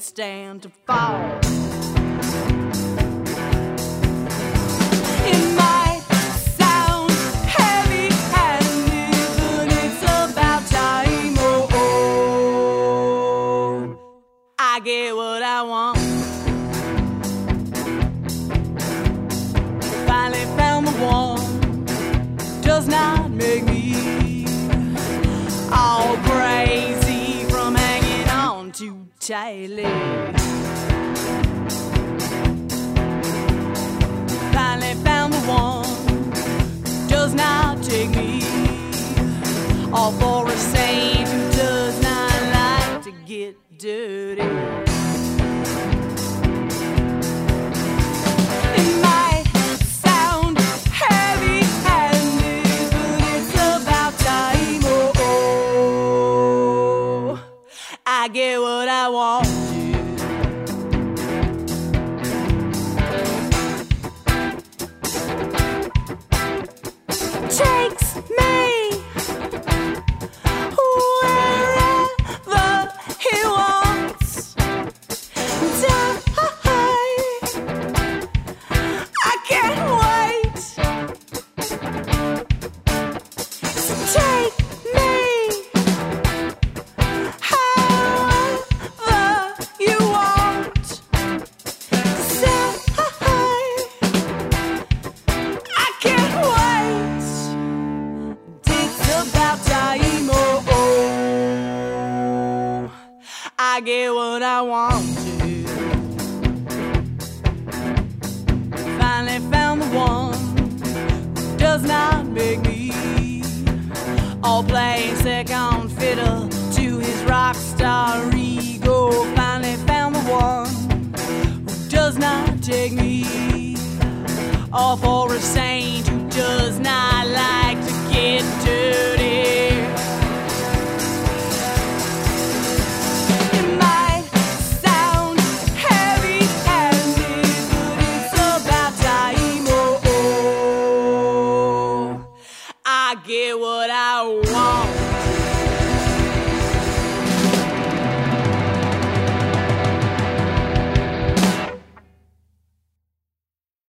stand to fall. It might sound heavy-handed, but it's about time. Oh, I get what I want. Finally found the one who does not make me all crazy from hanging on too tightly. Finally found the one who does not take me all for a saint who does not like to get dirty. It might sound heavy-handed, but it's about time. Oh, I get what I want. Takes me wherever he wants. I can't wait. So take me however you want. I can't wait. It's about time. Oh, I get what I want to. Finally found the one who does not make me all playing second fiddle to his rock star ego. Finally found the one who does not take me all for a saint who does not like